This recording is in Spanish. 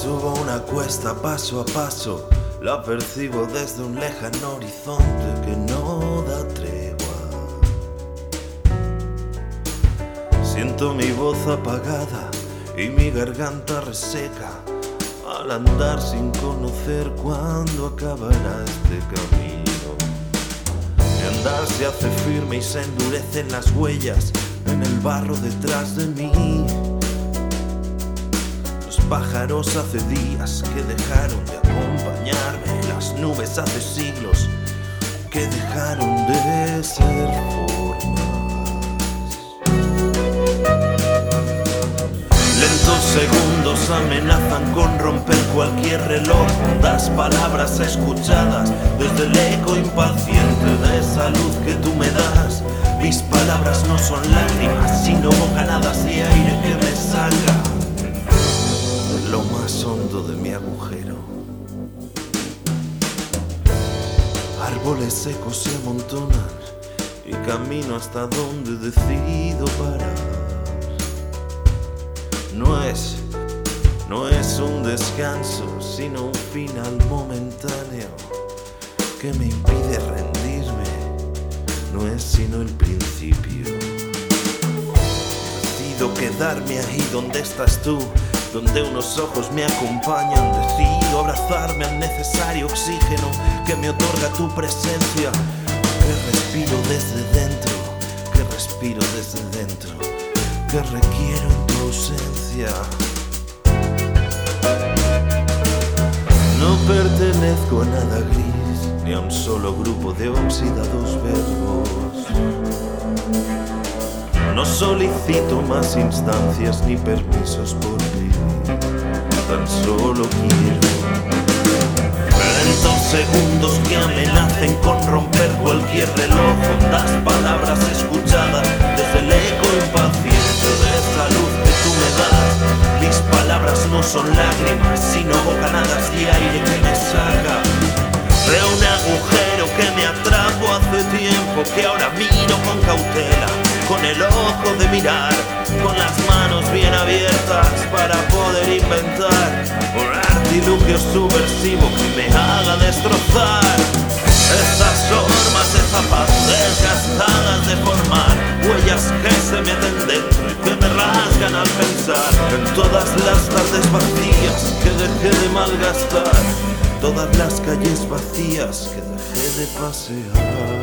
Subo una cuesta paso a paso, la percibo desde un lejano horizonte que no da tregua. Siento mi voz apagada y mi garganta reseca al andar sin conocer cuándo acabará este camino. Mi andar se hace firme y se endurecen las huellas en el barro detrás de mí. Los pájaros hace días que dejaron de acompañarme, las nubes hace siglos que dejaron de ser formas. Lentos segundos amenazan con romper cualquier reloj, hondas palabras escuchadas desde el eco impaciente de esa luz que tú me das. Mis palabras no son lágrimas, sino bocanadas de aire que me saca de lo más hondo de mi agujero. Árboles secos se amontonan y camino hasta donde decido parar. No es un descanso, sino un final momentáneo que me impide rendirme. No es sino el principio. Decido quedarme ahí donde estás tú, donde unos ojos me acompañan. Decido abrazarme al necesario oxígeno que me otorga tu presencia. Que respiro desde dentro, que respiro desde dentro, que requiero en tu ausencia. No pertenezco a nada gris, ni a un solo grupo de oxidados verbos. No solicito más instancias ni permisos por vivir, tan solo quiero lentos segundos que amenacen con romper cualquier reloj, hondas palabras escuchadas desde el eco impaciente de esa luz que tú me das. Mis palabras no son lágrimas, sino bocanadas de aire que me saca de un agujero que me atrapo hace tiempo, que ahora miro con cautela, con el ojo de mirar, con las manos bien abiertas para poder inventar un artilugio subversivo que me haga destrozar esas formas de zapatos desgastadas de formar huellas que se meten dentro y que me rasgan al pensar en todas las tardes vacías que dejé de malgastar, todas las calles vacías que dejé de pasear.